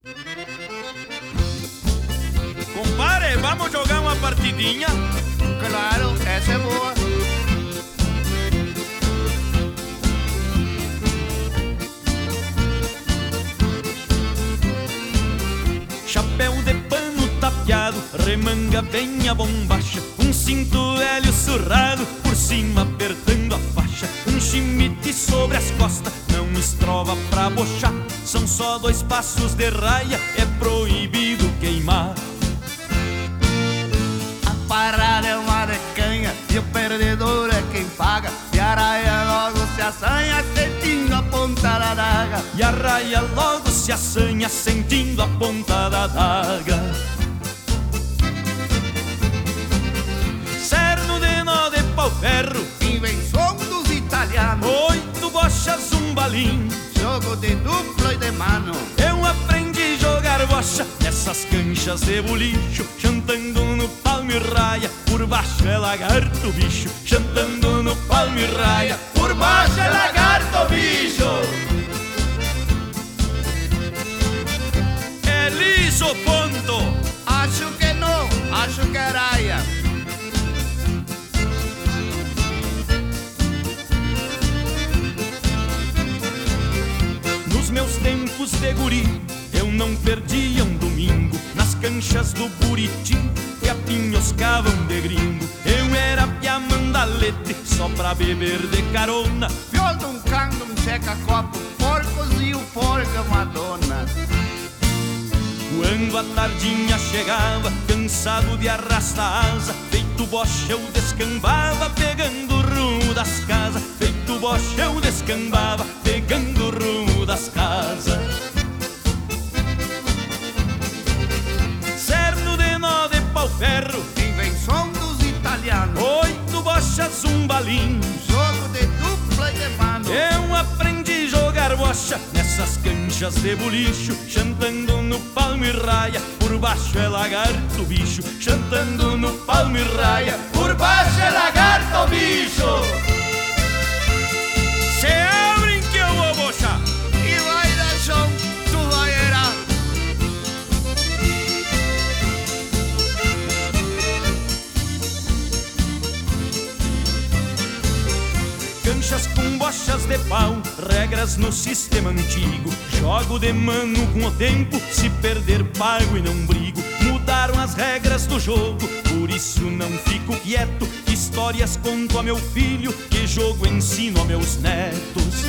Compare, vamos jogar uma partidinha? Claro, essa é boa. Chapéu de pano tapeado, remanga bem a bombacha, um cinto velho surrado, por cima apertando a faixa, um chimite sobre as costas, não estrova pra bochar, são só 2 passos de raia, é proibido queimar. A parada é uma decanha e o perdedor é quem paga, e a raia logo se assanha sentindo a ponta da daga. E a raia logo se assanha sentindo a ponta da daga. Cerno de nó de pau-ferro, Invenção dos italianos, 8 bochas, um balim, jogo de dupla e de mano. eu aprendi a jogar bocha nessas canchas de bolicho, chantando no palmo e raia, por baixo é lagarto bicho, chantando no palmo e raia, por baixo é lagarto bicho. É liso ponto, Acho que não, acho que é raia. nos meus tempos de guri, eu não perdia um domingo nas canchas do Buriti, que apinhoscavam de gringo. Eu era pia mandalete, só pra beber de carona. Violda um canto, um seca-copo, porcos e o porca Madonna. Quando a tardinha chegava, cansado de arrastar asa, feito bocha eu descambava, pegando o rumo das casas. Feito bocha eu descambava, pegando o rumo das casas. Cerno de nó de pau-ferro, Invenção dos italianos, 8 bochas, um balim, jogo de dupla e de mano. eu aprendi a jogar bocha nessas canchas de bolicho, chantando no palmo e raia, por baixo é lagarto bicho, chantando no palmo e raia, por baixo é lagarto bicho. Se abrem que eu vou bochar. E vai dar chão, tu vai errar. Canchas com bochas de pau, regras no sistema antigo. Jogo de mano com o tempo, se perder pago e não brigo. Mudaram as regras do jogo, por isso não fico quieto. Histórias conto a meu filho, que jogo ensino a meus netos.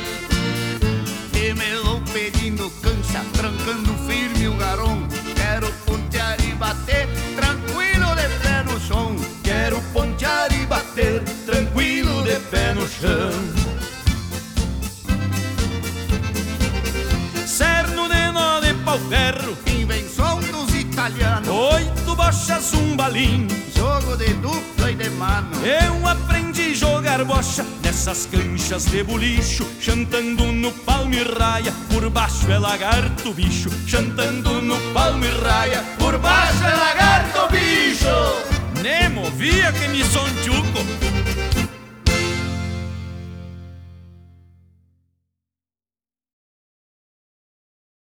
E me vou pedindo cancha, trancando firme o garão. Quero pontear e bater, tranquilo de pé no chão. Quero pontear e bater, tranquilo de pé no chão. Cerno de nó de pau-ferro, Invenção dos italianos, 8 bochas, um balim, jogo de dupla e de mano. eu aprendi a jogar bocha nessas canchas de bolicho, chantando no palmo e raia, por baixo é lagarto bicho, chantando no palmo e raia, por baixo é lagarto bicho. Nem movia que me sontiu.